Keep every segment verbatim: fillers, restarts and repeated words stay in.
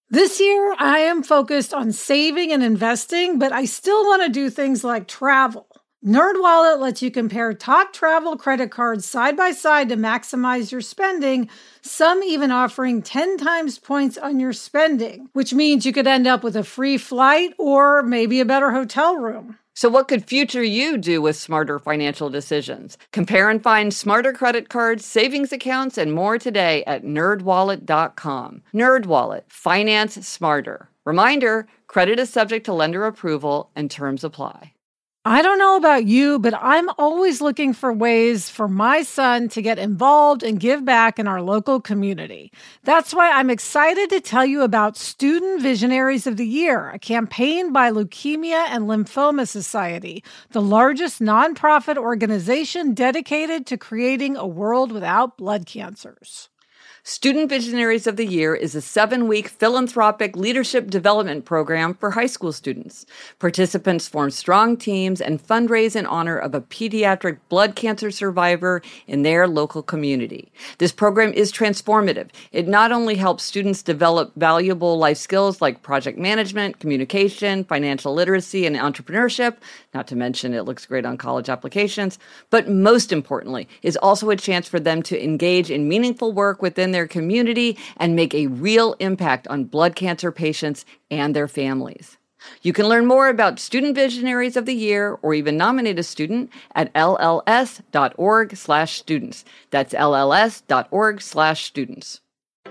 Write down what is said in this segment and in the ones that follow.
This year, I am focused on saving and investing, but I still want to do things like travel. NerdWallet lets you compare top travel credit cards side by side to maximize your spending, some even offering ten times points on your spending, which means you could end up with a free flight or maybe a better hotel room. So what could future you do with smarter financial decisions? Compare and find smarter credit cards, savings accounts, and more today at nerd wallet dot com. NerdWallet, finance smarter. Reminder, credit is subject to lender approval and terms apply. I don't know about you, but I'm always looking for ways for my son to get involved and give back in our local community. That's why I'm excited to tell you about Student Visionaries of the Year, a campaign by Leukemia and Lymphoma Society, the largest nonprofit organization dedicated to creating a world without blood cancers. Student Visionaries of the Year is a seven-week philanthropic leadership development program for high school students. Participants form strong teams and fundraise in honor of a pediatric blood cancer survivor in their local community. This program is transformative. It not only helps students develop valuable life skills like project management, communication, financial literacy, and entrepreneurship, not to mention it looks great on college applications, but most importantly, is also a chance for them to engage in meaningful work within their community and make a real impact on blood cancer patients and their families. You can learn more about Student Visionaries of the Year or even nominate a student at L L S dot org slash students. That's L L S dot org slash students.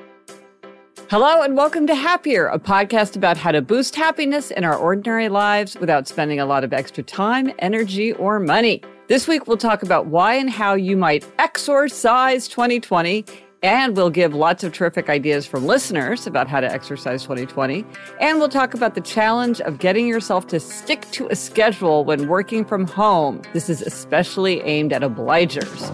Hello and welcome to Happier, a podcast about how to boost happiness in our ordinary lives without spending a lot of extra time, energy, or money. This week, we'll talk about why and how you might exorcise twenty twenty, and we'll give lots of terrific ideas from listeners about how to exercise twenty twenty. And we'll talk about the challenge of getting yourself to stick to a schedule when working from home. This is especially aimed at obligers.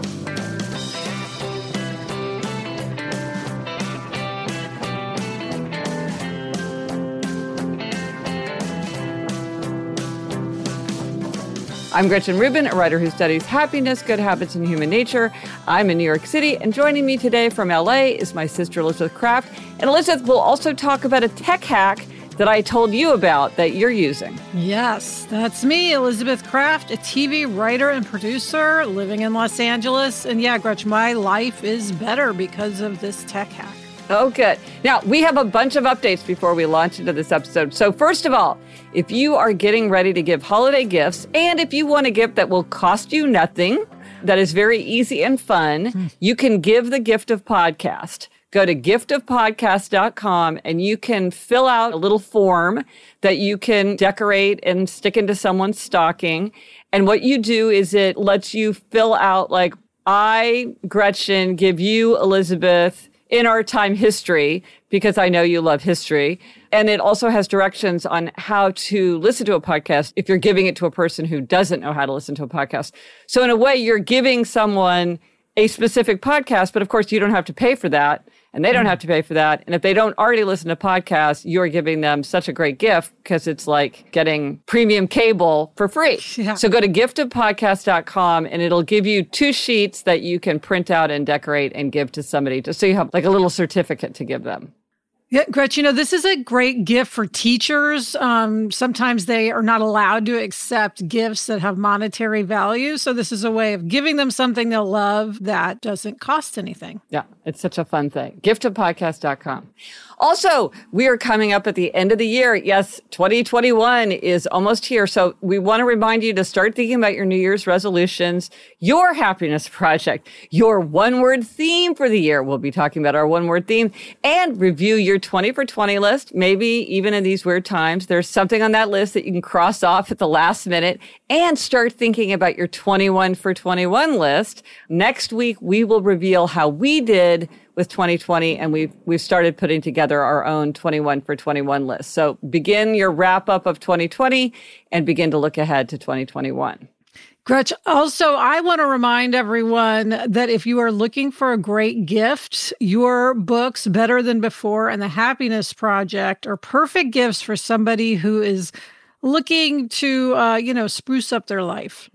I'm Gretchen Rubin, a writer who studies happiness, good habits, and human nature. I'm in New York City, and joining me today from L A is my sister Elizabeth Kraft. And Elizabeth will also talk about a tech hack that I told you about that you're using. Yes, that's me, Elizabeth Kraft, a T V writer and producer living in Los Angeles. And yeah, Gretchen, my life is better because of this tech hack. Oh, good. Now, we have a bunch of updates before we launch into this episode. So first of all, if you are getting ready to give holiday gifts, and if you want a gift that will cost you nothing, that is very easy and fun, mm. you can give the gift of podcast. Go to gift of podcast dot com and you can fill out a little form that you can decorate and stick into someone's stocking. And what you do is it lets you fill out like, I, Gretchen, give you, Elizabeth, in our time history, because I know you love history. And it also has directions on how to listen to a podcast if you're giving it to a person who doesn't know how to listen to a podcast. So in a way, you're giving someone a specific podcast, but of course you don't have to pay for that, and they don't have to pay for that. And if they don't already listen to podcasts, you're giving them such a great gift because it's like getting premium cable for free. Yeah. So go to gift of podcast dot com and it'll give you two sheets that you can print out and decorate and give to somebody, just so you have like a little certificate to give them. Yeah, Gretchen, you know, this is a great gift for teachers. Um, sometimes they are not allowed to accept gifts that have monetary value. So this is a way of giving them something they'll love that doesn't cost anything. Yeah, it's such a fun thing. gift of podcast dot com. Also, we are coming up at the end of the year. Yes, twenty twenty-one is almost here. So we want to remind you to start thinking about your New Year's resolutions, your happiness project, your one-word theme for the year. We'll be talking about our one-word theme, and review your twenty for twenty list. Maybe even in these weird times, there's something on that list that you can cross off at the last minute, and start thinking about your twenty-one for twenty-one list. Next week, we will reveal how we did with twenty twenty, and we've we've started putting together our own twenty-one for twenty-one list. So begin your wrap up of twenty twenty and begin to look ahead to twenty twenty-one. Gretch, also, I want to remind everyone that if you are looking for a great gift, your books, Better Than Before and The Happiness Project, are perfect gifts for somebody who is looking to, uh, you know, spruce up their life.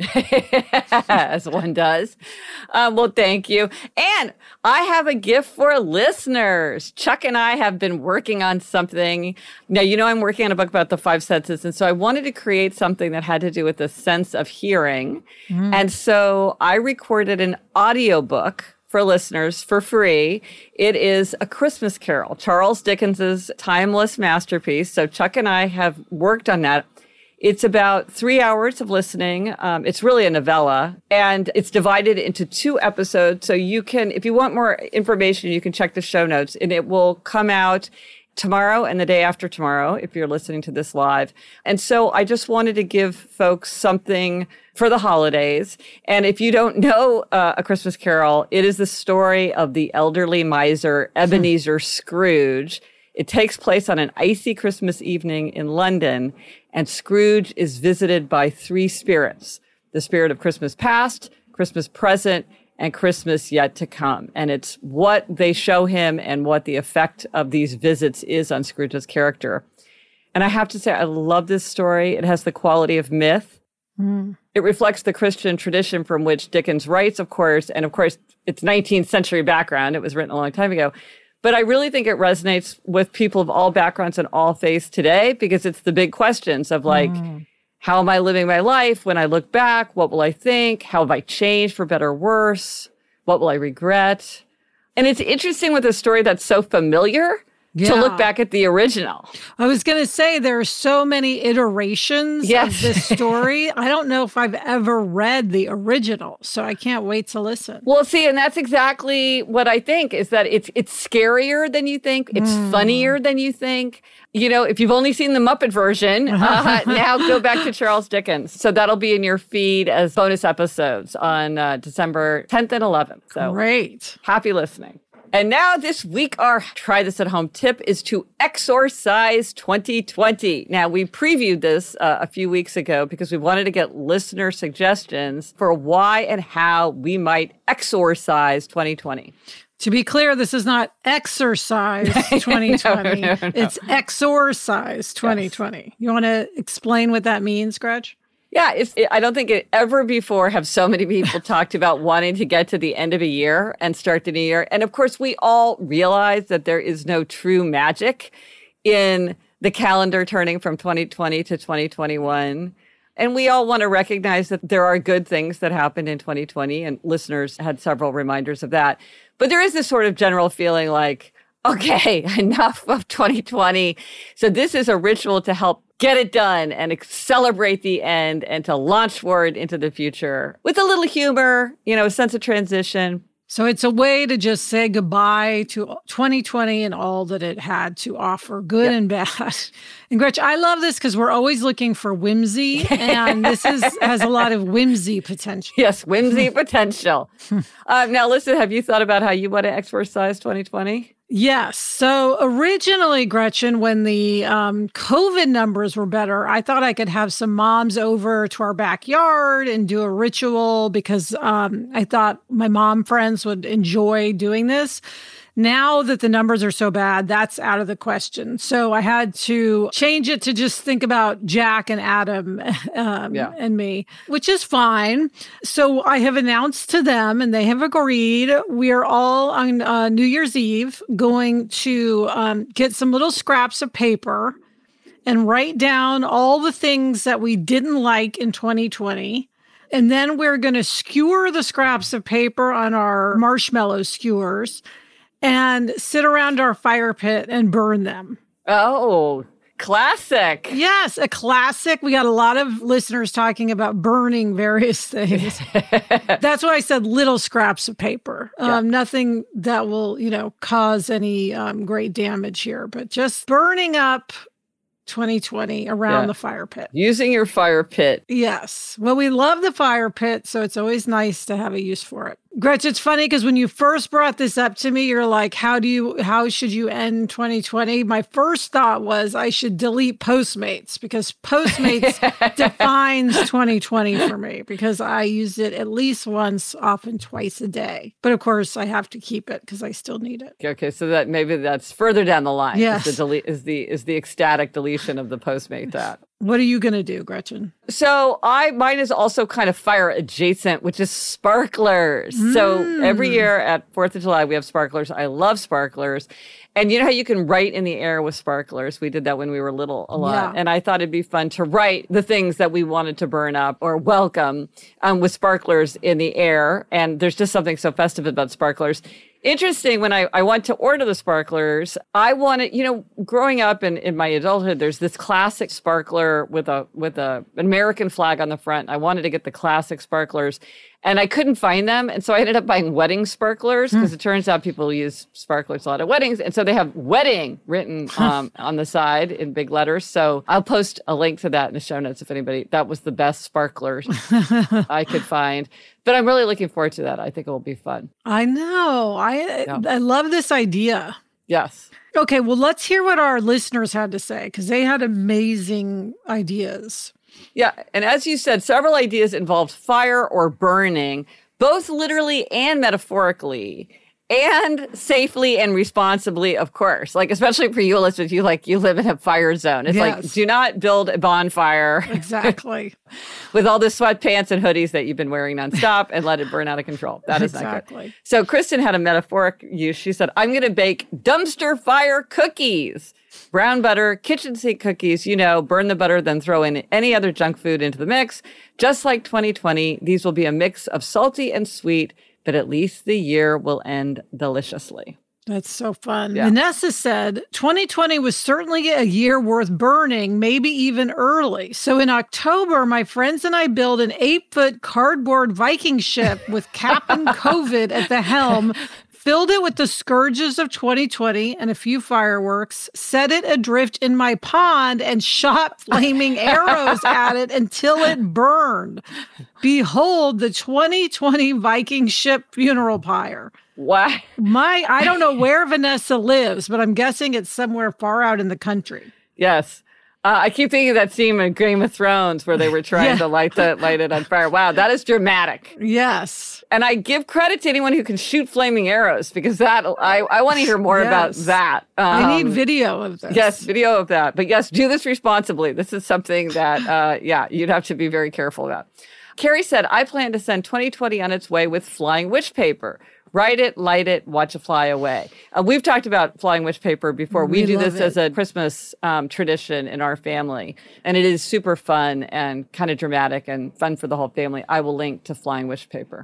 As one does. Um, well, thank you. And I have a gift for listeners. Chuck and I have been working on something. Now, you know, I'm working on a book about the five senses. And so I wanted to create something that had to do with the sense of hearing. Mm. And so I recorded an audiobook for listeners for free. It is A Christmas Carol, Charles Dickens's timeless masterpiece. So Chuck and I have worked on that. It's about three hours of listening. Um, it's really a novella, and it's divided into two episodes. So you can, if you want more information, you can check the show notes, and it will come out tomorrow and the day after tomorrow if you're listening to this live. And so I just wanted to give folks something for the holidays. And if you don't know uh, A Christmas Carol, it is the story of the elderly miser Ebenezer Scrooge. It takes place on an icy Christmas evening in London, and Scrooge is visited by three spirits: the spirit of Christmas past, Christmas present, and Christmas yet to come. And it's what they show him and what the effect of these visits is on Scrooge's character. And I have to say, I love this story. It has the quality of myth. Mm. It reflects the Christian tradition from which Dickens writes, of course. And of course, it's nineteenth century background. It was written a long time ago. But I really think it resonates with people of all backgrounds and all faiths today, because it's the big questions of like, mm. how am I living my life? When I look back, what will I think? How have I changed for better or worse? What will I regret? And it's interesting with a story that's so familiar yeah. to look back at the original. I was going to say there are so many iterations yes. of this story. I don't know if I've ever read the original, so I can't wait to listen. Well, see, and that's exactly what I think, is that it's it's scarier than you think. It's mm. funnier than you think. You know, if you've only seen the Muppet version, uh, now go back to Charles Dickens. So that'll be in your feed as bonus episodes on uh, December tenth and eleventh. So great. Happy listening. And now this week, our try this at home tip is to exorcise twenty twenty. Now, we previewed this uh, a few weeks ago because we wanted to get listener suggestions for why and how we might exorcise twenty twenty. To be clear, this is not exercise twenty twenty. no, no, no. It's exorcise twenty twenty. Yes. You want to explain what that means, Gretch? Yeah, it's, it, I don't think it ever before have so many people talked about wanting to get to the end of a year and start the new year. And of course, we all realize that there is no true magic in the calendar turning from twenty twenty to twenty twenty-one. And we all want to recognize that there are good things that happened in twenty twenty, and listeners had several reminders of that. But there is this sort of general feeling like, okay, enough of twenty twenty. So this is a ritual to help get it done and celebrate the end and to launch forward into the future with a little humor, you know, a sense of transition. So it's a way to just say goodbye to twenty twenty and all that it had to offer, good yep. and bad. And Gretch, I love this because we're always looking for whimsy, and this is has a lot of whimsy potential. Yes, whimsy potential. uh, now, listen, have you thought about how you want to exorcise twenty twenty? Yes. So originally, Gretchen, when the um, COVID numbers were better, I thought I could have some moms over to our backyard and do a ritual because um, I thought my mom friends would enjoy doing this. Now that the numbers are so bad, that's out of the question. So I had to change it to just think about Jack and Adam um, yeah. and me, which is fine. So I have announced to them, and they have agreed, we are all on uh, New Year's Eve going to um, get some little scraps of paper and write down all the things that we didn't like in twenty twenty. And then we're going to skewer the scraps of paper on our marshmallow skewers and sit around our fire pit and burn them. Oh, classic. Yes, a classic. We got a lot of listeners talking about burning various things. That's why I said little scraps of paper. Um, yeah. Nothing that will, you know, cause any um, great damage here, but just burning up twenty twenty around yeah. the fire pit. Using your fire pit. Yes. Well, we love the fire pit, so it's always nice to have a use for it. Gretch, it's funny because when you first brought this up to me, you're like, how do you, how should you end twenty twenty? My first thought was I should delete Postmates because Postmates defines twenty twenty for me because I use it at least once, often twice a day. But of course, I have to keep it because I still need it. Okay, so that maybe that's further down the line. Yes. Is the, delete, is the, is the ecstatic deletion of the Postmate that. What are you going to do, Gretchen? So I mine is also kind of fire adjacent, which is sparklers. Mm. So every year at fourth of July, we have sparklers. I love sparklers. And you know how you can write in the air with sparklers? We did that when we were little a lot. Yeah. And I thought it'd be fun to write the things that we wanted to burn up or welcome um, with sparklers in the air. And there's just something so festive about sparklers. Interesting, when I, I went to order the sparklers, I wanted, you know, growing up in, in my adulthood, there's this classic sparkler with a with a an American flag on the front. I wanted to get the classic sparklers, and I couldn't find them. And so I ended up buying wedding sparklers because mm. it turns out people use sparklers a lot at weddings. And so they have wedding written um, on the side in big letters. So I'll post a link to that in the show notes if anybody, that was the best sparklers I could find. But I'm really looking forward to that. I think it will be fun. I know. I yeah. I love this idea. Yes. Okay, well, let's hear what our listeners had to say because they had amazing ideas. Yeah, and as you said, several ideas involved fire or burning, both literally and metaphorically, and safely and responsibly, of course. Like, especially for you, Elizabeth, you like you live in a fire zone. It's yes. like, do not build a bonfire. Exactly. with all the sweatpants and hoodies that you've been wearing nonstop and let it burn out of control. That is exactly. not good. So Kristen had a metaphoric use. She said, I'm going to bake dumpster fire cookies. Brown butter, kitchen sink cookies, you know, burn the butter, then throw in any other junk food into the mix. Just like twenty twenty, these will be a mix of salty and sweet, but at least the year will end deliciously. That's so fun. Yeah. Vanessa said, twenty twenty was certainly a year worth burning, maybe even early. So in October, my friends and I built an eight-foot cardboard Viking ship with Captain COVID at the helm, filled it with the scourges of twenty twenty and a few fireworks, set it adrift in my pond, and shot flaming arrows at it until it burned. Behold the twenty twenty Viking ship funeral pyre. Wow. My, I don't know where Vanessa lives, but I'm guessing it's somewhere far out in the country. Yes. Uh, I keep thinking of that scene in Game of Thrones where they were trying yeah. to light the light it on fire. Wow, that is dramatic. Yes. And I give credit to anyone who can shoot flaming arrows because that I, I want to hear more yes. about that. Um, I need video of this. Yes, video of that. But yes, do this responsibly. This is something that, uh, yeah, you'd have to be very careful about. Carrie said, I plan to send twenty twenty on its way with flying witch paper. Write it, light it, watch it fly away. Uh, we've talked about flying witch paper before. We, we do this it. as a Christmas um, tradition in our family. And it is super fun and kind of dramatic and fun for the whole family. I will link to flying witch paper.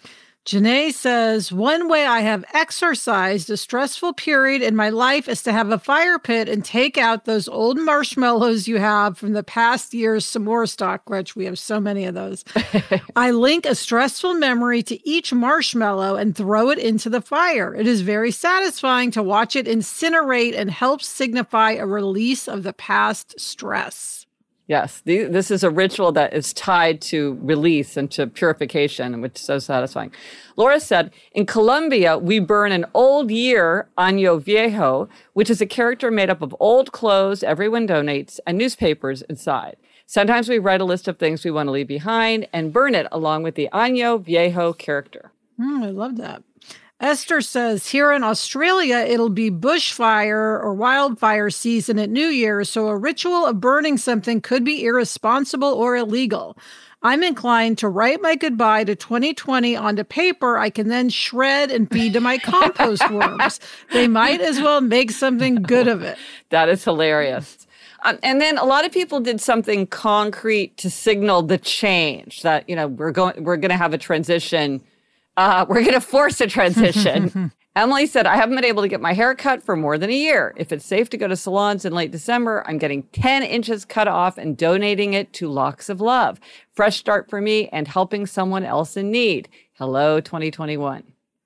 Janae says, one way I have exorcised a stressful period in my life is to have a fire pit and take out those old marshmallows you have from the past year's s'more stock, which we have so many of those. I link a stressful memory to each marshmallow and throw it into the fire. It is very satisfying to watch it incinerate and helps signify a release of the past stress. Yes, the, this is a ritual that is tied to release and to purification, which is so satisfying. Laura said, in Colombia, we burn an old year año viejo, which is a character made up of old clothes everyone donates and newspapers inside. Sometimes we write a list of things we want to leave behind and burn it along with the año viejo character. Mm, I love that. Esther says, here in Australia, it'll be bushfire or wildfire season at New Year's, so a ritual of burning something could be irresponsible or illegal. I'm inclined to write my goodbye to twenty twenty onto paper I can then shred and feed to my compost worms. They might as well make something good of it. That is hilarious. Um, and then a lot of people did something concrete to signal the change that, you know, we're going, we're going to have a transition. Uh, we're going to force a transition. Emily said, I haven't been able to get my hair cut for more than a year. If it's safe to go to salons in late December, I'm getting ten inches cut off and donating it to Locks of Love. Fresh start for me and helping someone else in need. Hello, twenty twenty-one.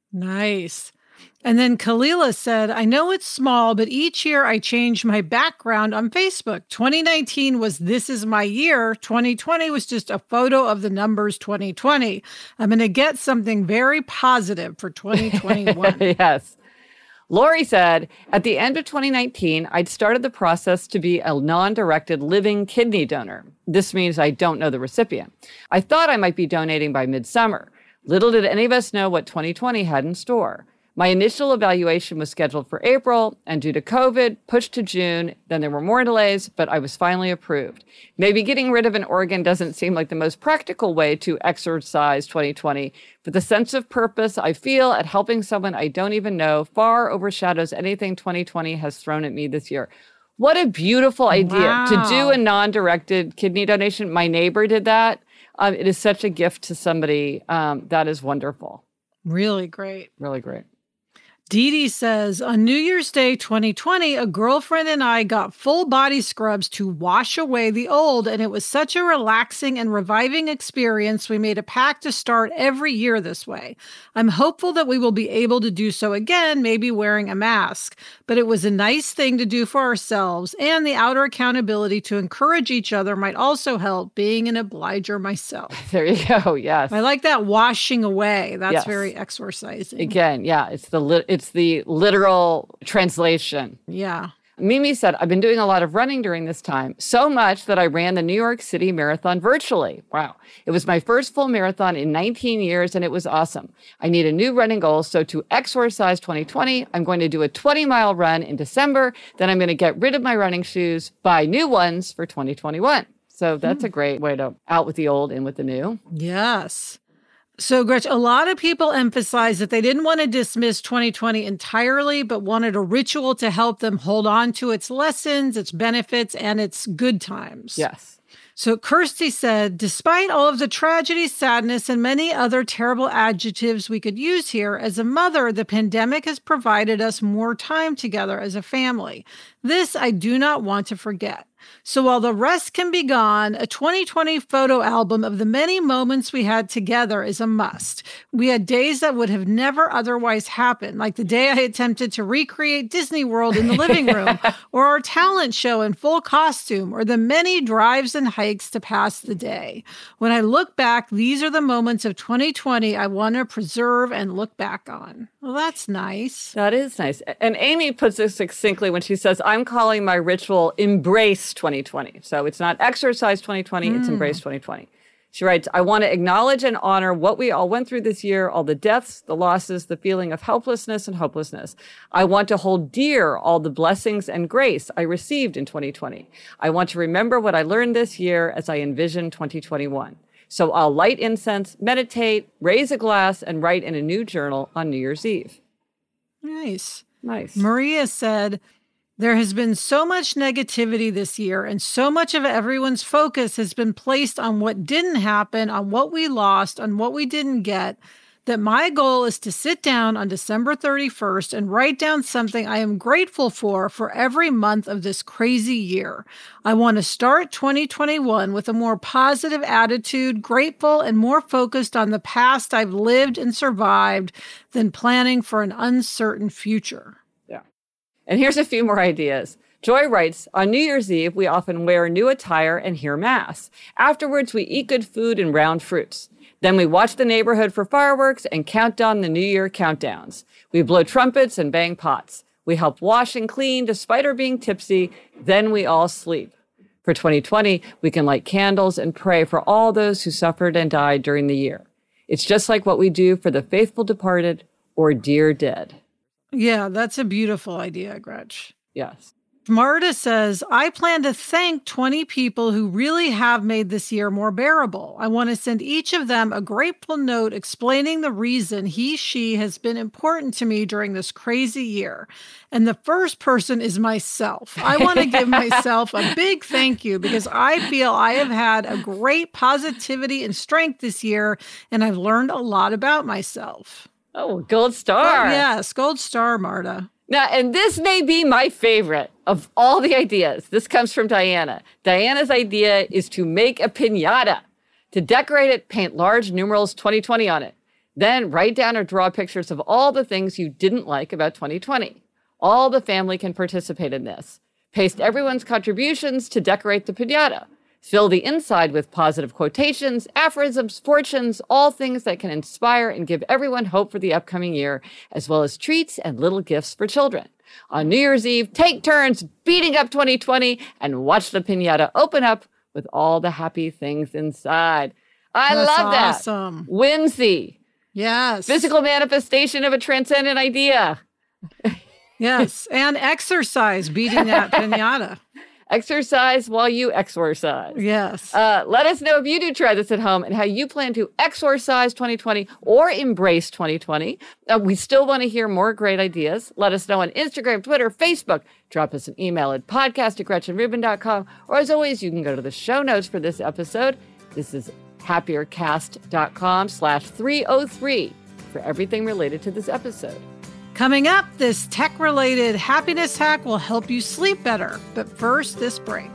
Nice. And then Kalila said, I know it's small, but each year I change my background on Facebook. twenty nineteen was This Is My Year. twenty twenty was just a photo of the numbers twenty twenty. I'm going to get something very positive for twenty twenty-one. Yes. Lori said, at the end of twenty nineteen, I'd started the process to be a non-directed living kidney donor. This means I don't know the recipient. I thought I might be donating by midsummer. Little did any of us know what twenty twenty had in store. My initial evaluation was scheduled for April, and due to COVID, pushed to June. Then there were more delays, but I was finally approved. Maybe getting rid of an organ doesn't seem like the most practical way to exercise twenty twenty, but the sense of purpose I feel at helping someone I don't even know far overshadows anything twenty twenty has thrown at me this year. What a beautiful idea Wow. to do a non-directed kidney donation. My neighbor did that. Um, it is such a gift to somebody. Um, that is wonderful. Really great. Really great. Dee Dee says, on New Year's Day twenty twenty, a girlfriend and I got full body scrubs to wash away the old, and it was such a relaxing and reviving experience. We made a pact to start every year this way. I'm hopeful that we will be able to do so again, maybe wearing a mask. But it was a nice thing to do for ourselves, and the outer accountability to encourage each other might also help, being an obliger myself. There you go. Yes. I like that washing away. That's Yes. very exorcising. Again, yeah, it's the li- it's the literal translation. Yeah. Mimi said, I've been doing a lot of running during this time, so much that I ran the New York City Marathon virtually. Wow. It was my first full marathon in nineteen years, and it was awesome. I need a new running goal, so to exorcise twenty twenty, I'm going to do a twenty-mile run in December. Then I'm going to get rid of my running shoes, buy new ones for twenty twenty-one. So that's a great way to out with the old, in with the new. Yes. So, Gretch, a lot of people emphasize that they didn't want to dismiss twenty twenty entirely, but wanted a ritual to help them hold on to its lessons, its benefits, and its good times. Yes. So Kirsty said, despite all of the tragedy, sadness, and many other terrible adjectives we could use here, as a mother, the pandemic has provided us more time together as a family. This I do not want to forget. So while the rest can be gone, a twenty twenty photo album of the many moments we had together is a must. We had days that would have never otherwise happened, like the day I attempted to recreate Disney World in the living room, or our talent show in full costume, or the many drives and hikes to pass the day. When I look back, these are the moments of twenty twenty I want to preserve and look back on. Well, that's nice. That is nice. And Amy puts it succinctly when she says, I'm calling my ritual Embrace twenty twenty. So it's not Exercise twenty twenty, mm. it's Embrace twenty twenty. She writes, I want to acknowledge and honor what we all went through this year, all the deaths, the losses, the feeling of helplessness and hopelessness. I want to hold dear all the blessings and grace I received in twenty twenty. I want to remember what I learned this year as I envision twenty twenty-one. So I'll light incense, meditate, raise a glass, and write in a new journal on New Year's Eve. Nice. Nice. Maria said, there has been so much negativity this year, and so much of everyone's focus has been placed on what didn't happen, on what we lost, on what we didn't get, that my goal is to sit down on December thirty-first and write down something I am grateful for for every month of this crazy year. I want to start twenty twenty-one with a more positive attitude, grateful and more focused on the past I've lived and survived than planning for an uncertain future. Yeah. And here's a few more ideas. Joy writes, on New Year's Eve, we often wear new attire and hear Mass. Afterwards, we eat good food and round fruits. Then we watch the neighborhood for fireworks and count down the New Year countdowns. We blow trumpets and bang pots. We help wash and clean despite our being tipsy. Then we all sleep. For twenty twenty, we can light candles and pray for all those who suffered and died during the year. It's just like what we do for the faithful departed or dear dead. Yeah, that's a beautiful idea, Gretch. Yes. Marta says, I plan to thank twenty people who really have made this year more bearable. I want to send each of them a grateful note explaining the reason he, she has been important to me during this crazy year. And the first person is myself. I want to give myself a big thank you because I feel I have had a great positivity and strength this year, and I've learned a lot about myself. Oh, gold star. Oh, yes, gold star, Marta. Now, and this may be my favorite of all the ideas. This comes from Diana. Diana's idea is to make a piñata. To decorate it, paint large numerals twenty twenty on it. Then write down or draw pictures of all the things you didn't like about twenty twenty. All the family can participate in this. Paste everyone's contributions to decorate the piñata. Fill the inside with positive quotations, aphorisms, fortunes, all things that can inspire and give everyone hope for the upcoming year, as well as treats and little gifts for children. On New Year's Eve, take turns beating up twenty twenty and watch the piñata open up with all the happy things inside. I That's love that. Awesome. Whimsy. Yes. Physical manifestation of a transcendent idea. Yes. And exercise, beating that piñata. Exercise while you exorcise. Yes. Uh, let us know if you do try this at home and how you plan to exorcise twenty twenty or embrace twenty twenty. Uh, we still want to hear more great ideas. Let us know on Instagram, Twitter, Facebook. Drop us an email at podcast at gretchen rubin dot com. Or as always, you can go to the show notes for this episode. This is happiercast.com slash 303 for everything related to this episode. Coming up, this tech-related happiness hack will help you sleep better. But first, this break.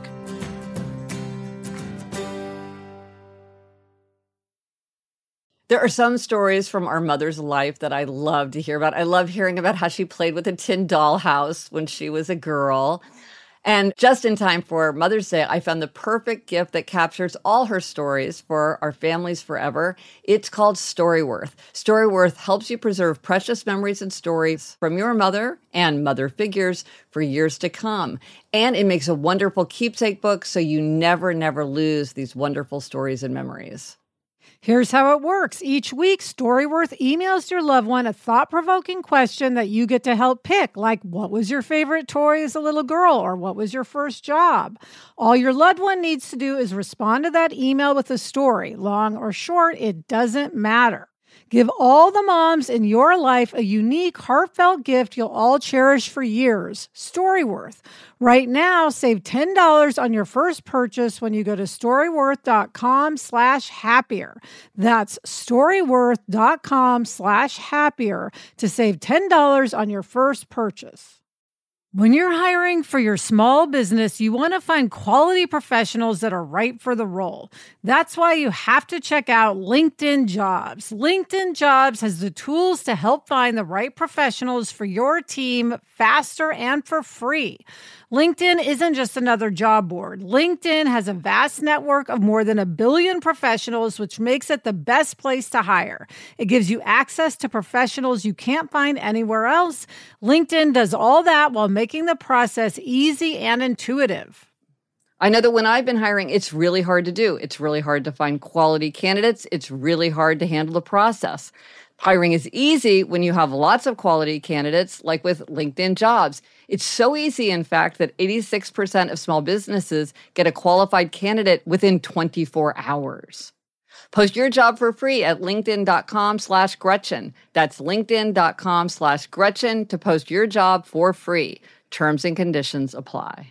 There are some stories from our mother's life that I love to hear about. I love hearing about how she played with a tin dollhouse when she was a girl. And just in time for Mother's Day, I found the perfect gift that captures all her stories for our families forever. It's called Storyworth. Storyworth helps you preserve precious memories and stories from your mother and mother figures for years to come. And it makes a wonderful keepsake book so you never, never lose these wonderful stories and memories. Here's how it works. Each week, Storyworth emails your loved one a thought-provoking question that you get to help pick, like what was your favorite toy as a little girl, or what was your first job? All your loved one needs to do is respond to that email with a story. Long or short, it doesn't matter. Give all the moms in your life a unique, heartfelt gift you'll all cherish for years. Storyworth. Right now, save ten dollars on your first purchase when you go to storyworth.com slash happier. That's storyworth.com slash happier to save ten dollars on your first purchase. When you're hiring for your small business, you want to find quality professionals that are right for the role. That's why you have to check out LinkedIn Jobs. LinkedIn Jobs has the tools to help find the right professionals for your team faster and for free. LinkedIn isn't just another job board. LinkedIn has a vast network of more than a billion professionals, which makes it the best place to hire. It gives you access to professionals you can't find anywhere else. LinkedIn does all that while making the process easy and intuitive. I know that when I've been hiring, it's really hard to do. It's really hard to find quality candidates. It's really hard to handle the process. Hiring is easy when you have lots of quality candidates, like with LinkedIn Jobs. It's so easy, in fact, that eighty-six percent of small businesses get a qualified candidate within twenty-four hours. Post your job for free at linkedin.com slash Gretchen. That's linkedin.com slash Gretchen to post your job for free. Terms and conditions apply.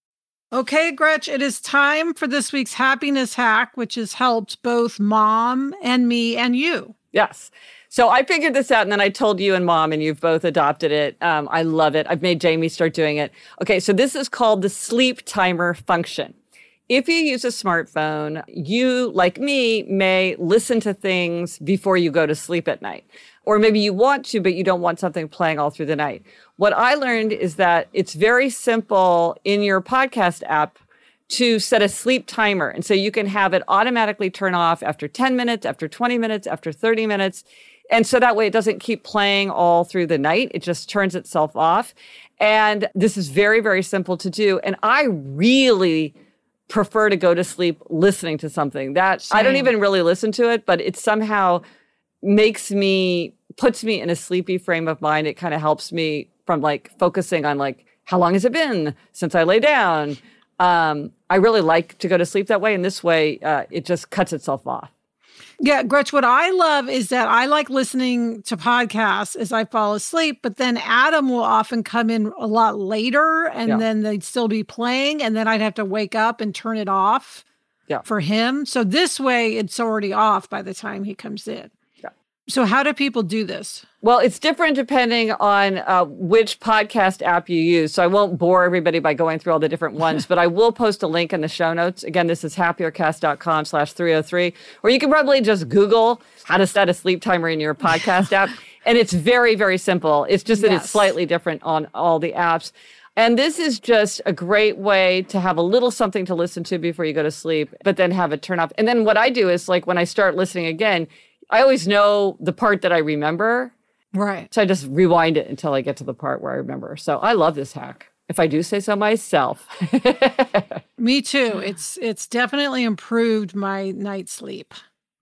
Okay, Gretch, it is time for this week's happiness hack, which has helped both Mom and me and you. Yes. So I figured this out, and then I told you and Mom, and you've both adopted it. Um, I love it. I've made Jamie start doing it. Okay, so this is called the sleep timer function. If you use a smartphone, you, like me, may listen to things before you go to sleep at night. Or maybe you want to, but you don't want something playing all through the night. What I learned is that it's very simple in your podcast app to set a sleep timer. And so you can have it automatically turn off after ten minutes, after twenty minutes, after thirty minutes. And so that way it doesn't keep playing all through the night. It just turns itself off. And this is very, very simple to do. And I really prefer to go to sleep listening to something. That Same. I don't even really listen to it, but it somehow makes me, puts me in a sleepy frame of mind. It kind of helps me from like focusing on like, how long has it been since I lay down? Um, I really like to go to sleep that way. And this way, uh, it just cuts itself off. Yeah, Gretch, what I love is that I like listening to podcasts as I fall asleep, but then Adam will often come in a lot later and yeah. then they'd still be playing and then I'd have to wake up and turn it off yeah. for him. So this way it's already off by the time he comes in. Yeah. So how do people do this? Well, it's different depending on uh, which podcast app you use. So I won't bore everybody by going through all the different ones, but I will post a link in the show notes. Again, this is happiercast.com slash 303, or you can probably just Google how to set a sleep timer in your podcast app. And it's very, very simple. It's just that yes. it's slightly different on all the apps. And this is just a great way to have a little something to listen to before you go to sleep, but then have it turn off. And then what I do is like when I start listening again, I always know the part that I remember. Right. So I just rewind it until I get to the part where I remember. So I love this hack, if I do say so myself. Me too. It's it's definitely improved my night's sleep.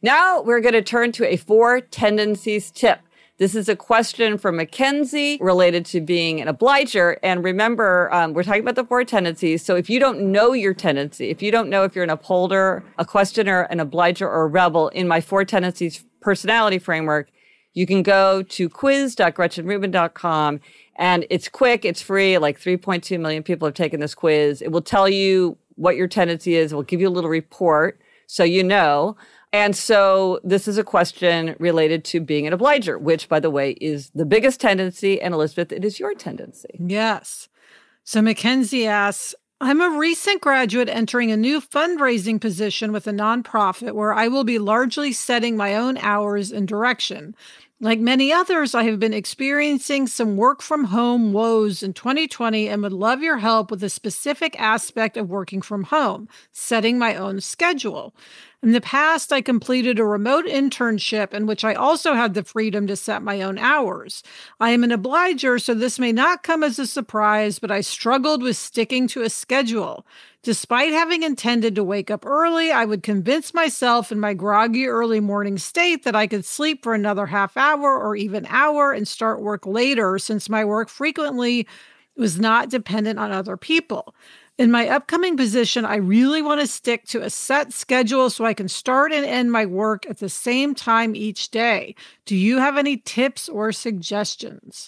Now we're going to turn to a four tendencies tip. This is a question from Mackenzie related to being an obliger. And remember, um, we're talking about the four tendencies. So if you don't know your tendency, if you don't know if you're an upholder, a questioner, an obliger, or a rebel in my four tendencies personality framework, you can go to quiz dot gretchen rubin dot com. And it's quick, it's free, like three point two million people have taken this quiz. It will tell you what your tendency is. It will give you a little report so you know. And so this is a question related to being an obliger, which, by the way, is the biggest tendency. And Elizabeth, it is your tendency. Yes. So Mackenzie asks, I'm a recent graduate entering a new fundraising position with a nonprofit where I will be largely setting my own hours and direction. Like many others, I have been experiencing some work from home woes in twenty twenty and would love your help with a specific aspect of working from home, setting my own schedule. In the past, I completed a remote internship in which I also had the freedom to set my own hours. I am an obliger, so this may not come as a surprise, but I struggled with sticking to a schedule. Despite having intended to wake up early, I would convince myself in my groggy early morning state that I could sleep for another half hour or even hour and start work later, since my work frequently was not dependent on other people. In my upcoming position, I really want to stick to a set schedule so I can start and end my work at the same time each day. Do you have any tips or suggestions?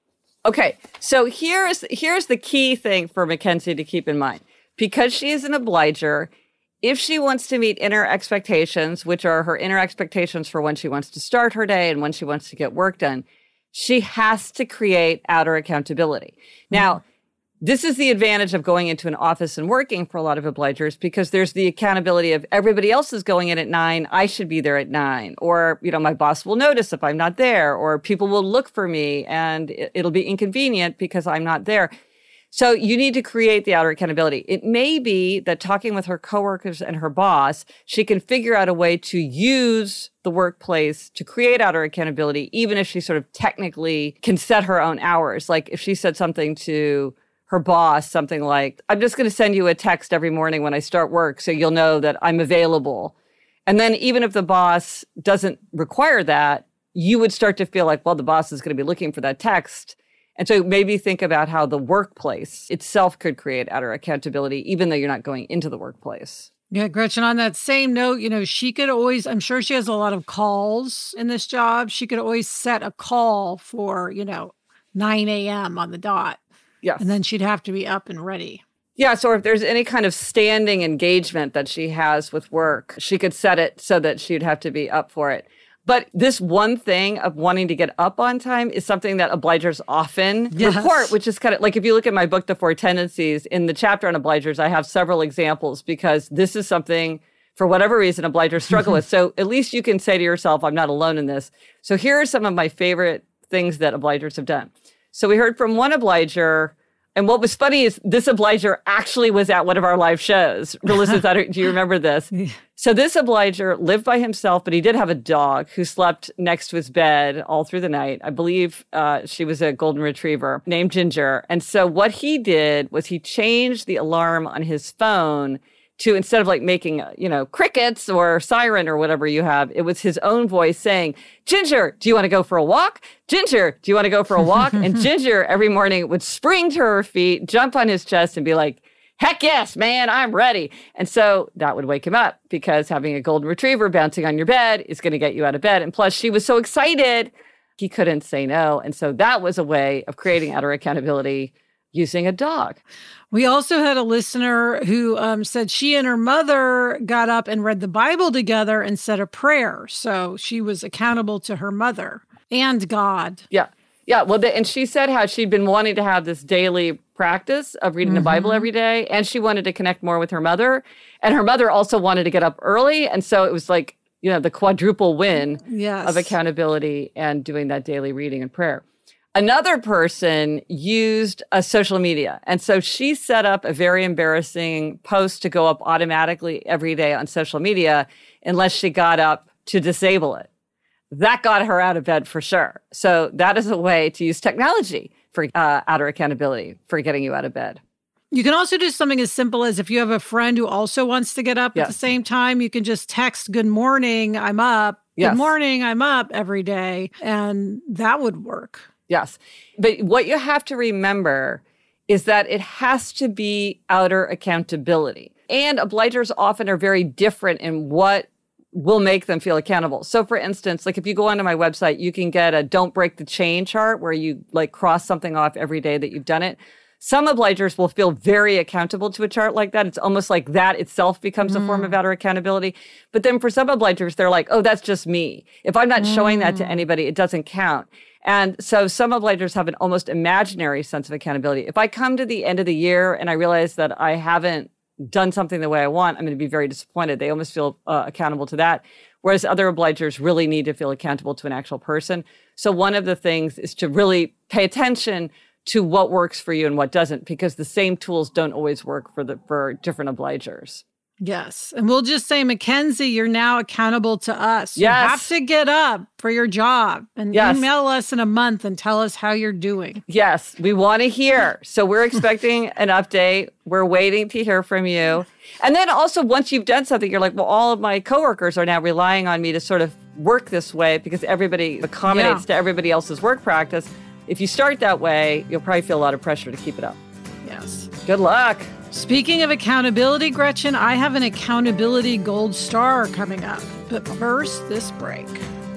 Okay, so here's here's the key thing for Mackenzie to keep in mind. Because she is an obliger, if she wants to meet inner expectations, which are her inner expectations for when she wants to start her day and when she wants to get work done, she has to create outer accountability. Now, this is the advantage of going into an office and working for a lot of obligers, because there's the accountability of everybody else is going in at nine. I should be there at nine. Or, you know, my boss will notice if I'm not there, or people will look for me and it'll be inconvenient because I'm not there. So you need to create the outer accountability. It may be that talking with her coworkers and her boss, she can figure out a way to use the workplace to create outer accountability, even if she sort of technically can set her own hours. Like if she said something to her boss, something like, I'm just going to send you a text every morning when I start work so you'll know that I'm available. And then even if the boss doesn't require that, you would start to feel like, well, the boss is going to be looking for that text. And so maybe think about how the workplace itself could create outer accountability, even though you're not going into the workplace. Yeah, Gretchen, on that same note, you know, she could always, I'm sure she has a lot of calls in this job. She could always set a call for, you know, nine a.m. on the dot. Yes. And then she'd have to be up and ready. Yeah, so if there's any kind of standing engagement that she has with work, she could set it so that she'd have to be up for it. But this one thing of wanting to get up on time is something that obligers often yes. report, which is kind of like if you look at my book, The Four Tendencies, in the chapter on obligers, I have several examples because this is something, for whatever reason, obligers struggle with. So at least you can say to yourself, I'm not alone in this. So here are some of my favorite things that obligers have done. So we heard from one obliger. And what was funny is this obliger actually was at one of our live shows. Melissa, do you remember this? So this obliger lived by himself, but he did have a dog who slept next to his bed all through the night. I believe uh, she was a golden retriever named Ginger. And so what he did was he changed the alarm on his phone to, instead of like making, you know, crickets or siren or whatever you have, it was his own voice saying, Ginger, do you want to go for a walk? Ginger, do you want to go for a walk? And Ginger every morning would spring to her feet, jump on his chest and be like, heck yes, man, I'm ready. And so that would wake him up because having a golden retriever bouncing on your bed is going to get you out of bed. And plus she was so excited, he couldn't say no. And so that was a way of creating outer accountability using a dog. We also had a listener who um, said she and her mother got up and read the Bible together and said a prayer. So she was accountable to her mother and God. Yeah. Yeah. Well, the, and she said how she'd been wanting to have this daily practice of reading mm-hmm. the Bible every day. And she wanted to connect more with her mother. And her mother also wanted to get up early. And so it was like, you know, the quadruple win yes. of accountability and doing that daily reading and prayer. Another person used a social media. And so she set up a very embarrassing post to go up automatically every day on social media unless she got up to disable it. That got her out of bed for sure. So that is a way to use technology for uh, outer accountability, for getting you out of bed. You can also do something as simple as if you have a friend who also wants to get up yes. at the same time, you can just text, good morning, I'm up. Yes. Good morning, I'm up every day. And that would work. Yes. But what you have to remember is that it has to be outer accountability. And obligers often are very different in what will make them feel accountable. So for instance, like if you go onto my website, you can get a don't break the chain chart where you like cross something off every day that you've done it. Some obligers will feel very accountable to a chart like that. It's almost like that itself becomes mm. a form of outer accountability. But then for some obligers, they're like, oh, that's just me. If I'm not mm. showing that to anybody, it doesn't count. And so some obligers have an almost imaginary sense of accountability. If I come to the end of the year and I realize that I haven't done something the way I want, I'm going to be very disappointed. They almost feel uh, accountable to that. Whereas other obligers really need to feel accountable to an actual person. So one of the things is to really pay attention to what works for you and what doesn't, because the same tools don't always work for the for different obligers. Yes. And we'll just say, Mackenzie, you're now accountable to us. Yes. You have to get up for your job and yes. email us in a month and tell us how you're doing. Yes, we want to hear. So we're expecting an update. We're waiting to hear from you. And then also, once you've done something, you're like, well, all of my coworkers are now relying on me to sort of work this way because everybody accommodates yeah. to everybody else's work practice. If you start that way, you'll probably feel a lot of pressure to keep it up. Yes. Good luck. Speaking of accountability, Gretchen, I have an accountability gold star coming up. But first, this break.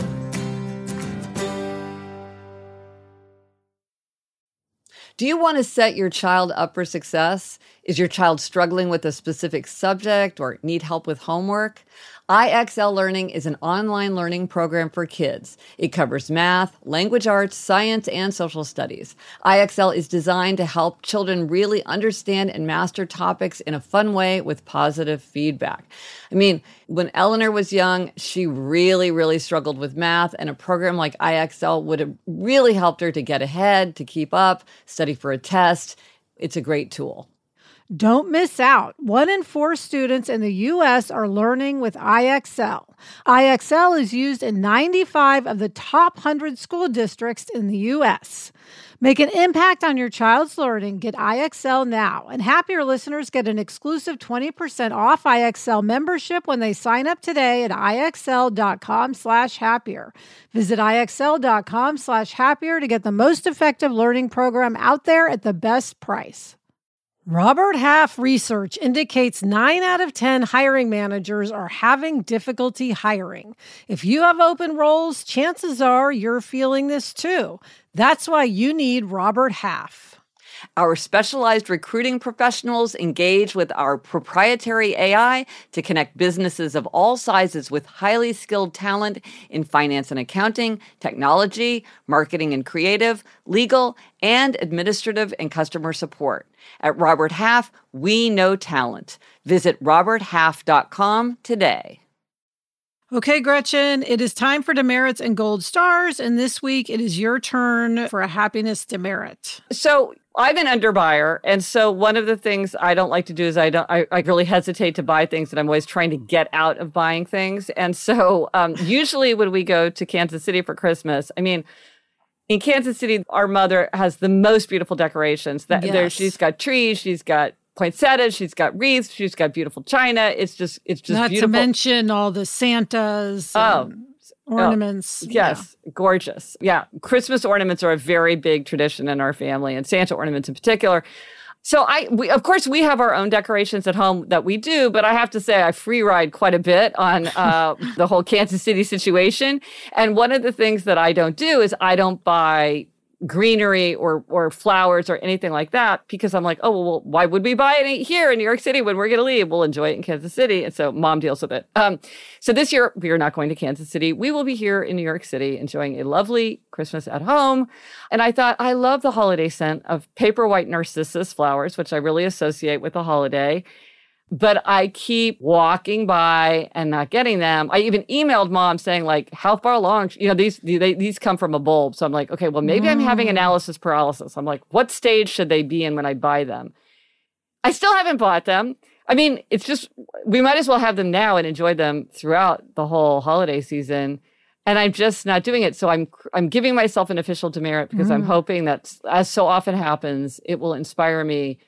Do you want to set your child up for success? Is your child struggling with a specific subject or need help with homework? I X L Learning is an online learning program for kids. It covers math, language arts, science, and social studies. I X L is designed to help children really understand and master topics in a fun way with positive feedback. I mean, when Eleanor was young, she really, really struggled with math, and a program like I X L would have really helped her to get ahead, to keep up, study for a test. It's a great tool. Don't miss out. One in four students in the U S are learning with I X L. I X L is used in ninety-five of the top one hundred school districts in the U S. Make an impact on your child's learning. Get I X L now. And Happier listeners get an exclusive twenty percent off I X L membership when they sign up today at IXL.com slash happier. Visit IXL.com slash happier to get the most effective learning program out there at the best price. Robert Half research indicates nine out of ten hiring managers are having difficulty hiring. If you have open roles, chances are you're feeling this too. That's why you need Robert Half. Our specialized recruiting professionals engage with our proprietary A I to connect businesses of all sizes with highly skilled talent in finance and accounting, technology, marketing and creative, legal, and administrative and customer support. At Robert Half, we know talent. Visit robert half dot com today. Okay, Gretchen, it is time for demerits and gold stars, and this week it is your turn for a happiness demerit. So I'm an underbuyer, and so one of the things I don't like to do is I don't. I, I really hesitate to buy things, and I'm always trying to get out of buying things. And so um, usually when we go to Kansas City for Christmas, I mean, in Kansas City, our mother has the most beautiful decorations. That yes. there, she's got trees, she's got poinsettias, she's got wreaths, she's got beautiful china. It's just, it's just Not beautiful. Not to mention all the Santas and oh, ornaments. Oh, yes, yeah. Gorgeous. Yeah, Christmas ornaments are a very big tradition in our family, and Santa ornaments in particular. So I, we, of course, we have our own decorations at home that we do, but I have to say I free ride quite a bit on uh, the whole Kansas City situation. And one of the things that I don't do is I don't buy greenery or or flowers or anything like that, because I'm like, oh, well, why would we buy it here in New York City when we're going to leave? We'll enjoy it in Kansas City. And so mom deals with it. Um, so this year, we are not going to Kansas City. We will be here in New York City enjoying a lovely Christmas at home. And I thought, I love the holiday scent of paper white narcissus flowers, which I really associate with the holiday. But I keep walking by and not getting them. I even emailed mom saying, like, how far along? You know, these they, these come from a bulb. So I'm like, okay, well, maybe mm. I'm having analysis paralysis. I'm like, what stage should they be in when I buy them? I still haven't bought them. I mean, it's just, we might as well have them now and enjoy them throughout the whole holiday season. And I'm just not doing it. So I'm I'm giving myself an official demerit because mm. I'm hoping that, as so often happens, it will inspire me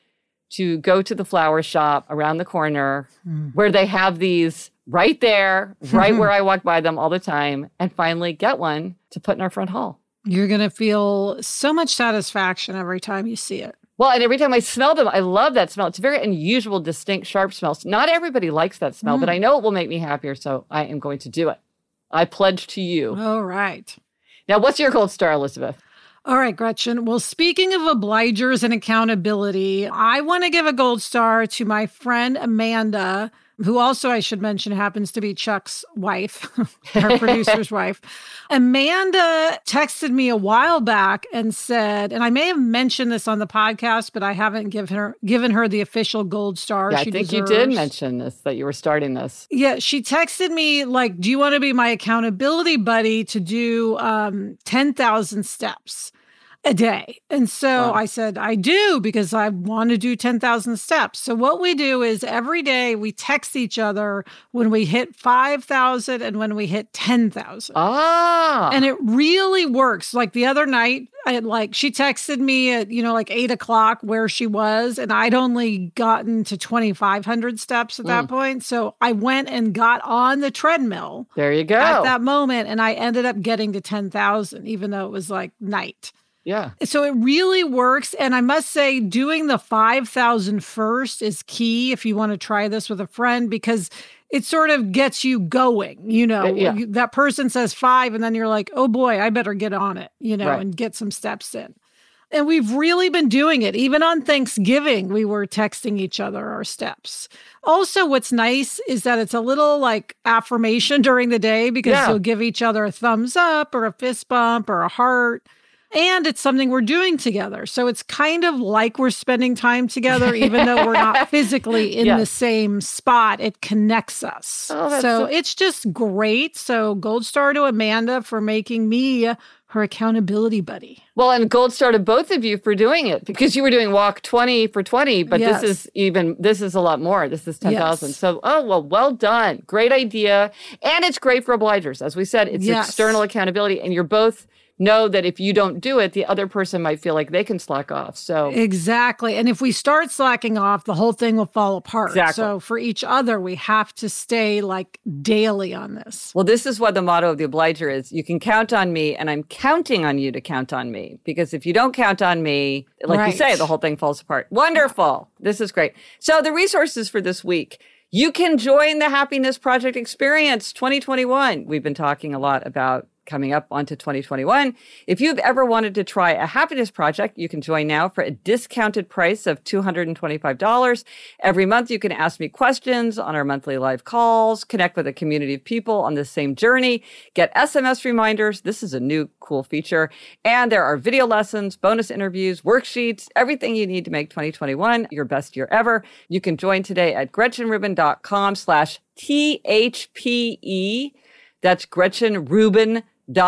to go to the flower shop around the corner mm. where they have these right there, right where I walk by them all the time, and finally get one to put in our front hall. You're going to feel so much satisfaction every time you see it. Well, and every time I smell them, I love that smell. It's a very unusual, distinct, sharp smell. Not everybody likes that smell, mm. but I know it will make me happier, so I am going to do it. I pledge to you. All right. Now, what's your gold star, Elizabeth? All right, Gretchen. Well, speaking of obligers and accountability, I want to give a gold star to my friend Amanda, who also, I should mention, happens to be Chuck's wife, our producer's wife. Amanda texted me a while back and said, and I may have mentioned this on the podcast, but I haven't given her given her the official gold star Yeah, she I think deserves. You did mention this, that you were starting this. Yeah, she texted me like, do you want to be my accountability buddy to do um, ten thousand steps a day? And so wow. I said, I do, because I want to do ten thousand steps. So what we do is every day we text each other when we hit five thousand and when we hit ten thousand. Ah. And it really works. Like the other night, I had like, she texted me at, you know, like eight o'clock where she was, and I'd only gotten to twenty-five hundred steps at that mm. point. So I went and got on the treadmill. There you go. At that moment. And I ended up getting to ten thousand, even though it was like night. Yeah. So it really works. And I must say, doing the five thousand first is key if you want to try this with a friend, because it sort of gets you going. You know, yeah. you, that person says five, and then you're like, oh boy, I better get on it, you know, right. and get some steps in. And we've really been doing it. Even on Thanksgiving, we were texting each other our steps. Also, what's nice is that it's a little like affirmation during the day, because yeah. you'll give each other a thumbs up or a fist bump or a heart. And it's something we're doing together. So it's kind of like we're spending time together, even though we're not physically in yes. the same spot. It connects us. Oh, so, so it's just great. So gold star to Amanda for making me her accountability buddy. Well, and gold star to both of you for doing it, because you were doing walk twenty for twenty, but yes. this is even, this is a lot more. This is ten thousand. Yes. So, oh, well, well done. Great idea. And it's great for obligers. As we said, it's yes. external accountability, and you're both know that if you don't do it, the other person might feel like they can slack off. So exactly. And if we start slacking off, the whole thing will fall apart. Exactly. So for each other, we have to stay like daily on this. Well, this is what the motto of the Obliger is. You can count on me, and I'm counting on you to count on me. Because if you don't count on me, like right. you say, the whole thing falls apart. Wonderful. This is great. So the resources for this week. You can join the Happiness Project Experience twenty twenty-one. We've been talking a lot about coming up onto twenty twenty-one. If you've ever wanted to try a happiness project, you can join now for a discounted price of two hundred twenty-five dollars. Every month, you can ask me questions on our monthly live calls, connect with a community of people on the same journey, get S M S reminders. This is a new cool feature. And there are video lessons, bonus interviews, worksheets, everything you need to make twenty twenty-one your best year ever. You can join today at gretchenrubin.com slash THPE. That's gretchenrubin.com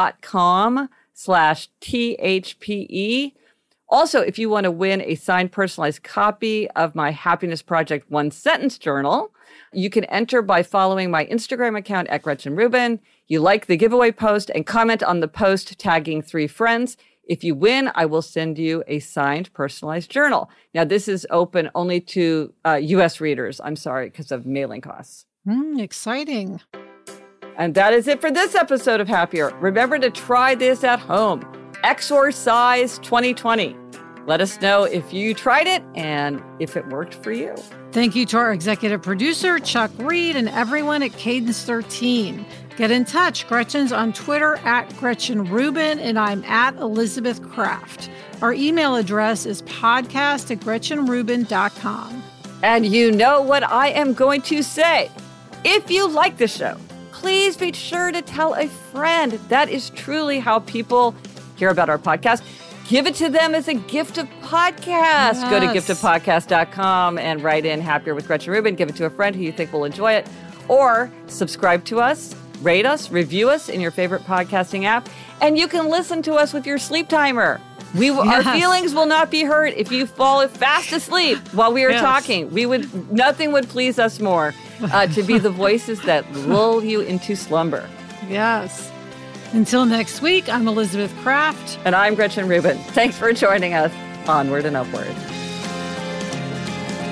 slash THPE. Also, if you want to win a signed personalized copy of my Happiness Project One Sentence Journal, you can enter by following my Instagram account at Gretchen Rubin. You like the giveaway post and comment on the post tagging three friends. If you win, I will send you a signed personalized journal. Now, this is open only to uh, U S readers. I'm sorry, because of mailing costs. Mm, exciting. And that is it for this episode of Happier. Remember to try this at home. Exorcise twenty twenty. Let us know if you tried it and if it worked for you. Thank you to our executive producer, Chuck Reed, and everyone at Cadence thirteen. Get in touch. Gretchen's on Twitter at Gretchen Rubin, and I'm at Elizabeth Kraft. Our email address is podcast at gretchen rubin dot com. And you know what I am going to say. If you like the show, please be sure to tell a friend. That is truly how people hear about our podcast. Give it to them as a gift of podcast. Yes. Go to gift of podcast dot com and write in Happier with Gretchen Rubin. Give it to a friend who you think will enjoy it. Or subscribe to us, rate us, review us in your favorite podcasting app. And you can listen to us with your sleep timer. We yes. Our feelings will not be hurt if you fall fast asleep while we are yes. talking. We would nothing would please us more uh, to be the voices that lull you into slumber. Yes. Until next week, I'm Elizabeth Kraft. And I'm Gretchen Rubin. Thanks for joining us. Onward and upward.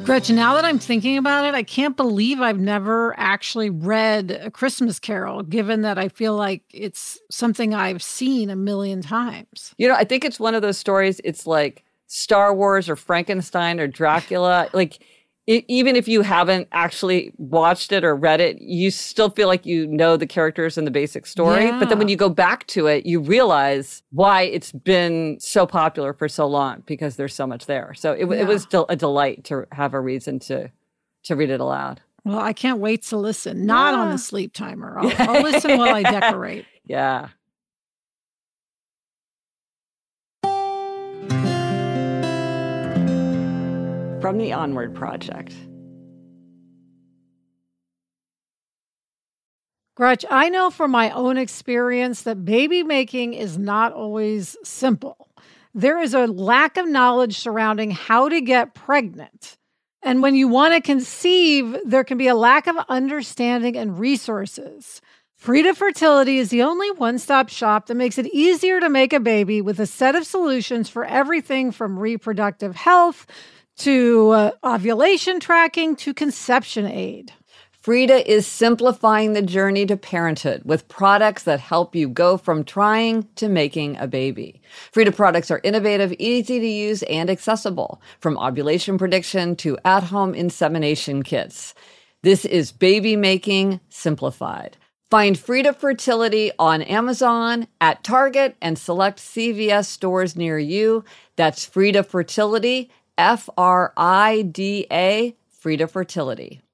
Gretchen, now that I'm thinking about it, I can't believe I've never actually read A Christmas Carol, given that I feel like it's something I've seen a million times. You know, I think it's one of those stories, it's like Star Wars or Frankenstein or Dracula. Like, it, even if you haven't actually watched it or read it, you still feel like you know the characters and the basic story. Yeah. But then when you go back to it, you realize why it's been so popular for so long, because there's so much there. So it, yeah. it was del- a delight to have a reason to to read it aloud. Well, I can't wait to listen. Not yeah. on the sleep timer. I'll, I'll listen while I decorate. Yeah. From the Onward Project. Gretch, I know from my own experience that baby making is not always simple. There is a lack of knowledge surrounding how to get pregnant. And when you want to conceive, there can be a lack of understanding and resources. Frida Fertility is the only one-stop shop that makes it easier to make a baby with a set of solutions for everything from reproductive health to uh, ovulation tracking to conception aid. Frida is simplifying the journey to parenthood with products that help you go from trying to making a baby. Frida products are innovative, easy to use, and accessible, from ovulation prediction to at-home insemination kits. This is baby making simplified. Find Frida Fertility on Amazon, at Target, and select C V S stores near you. That's Frida Fertility, F R I D A, Frida Fertility.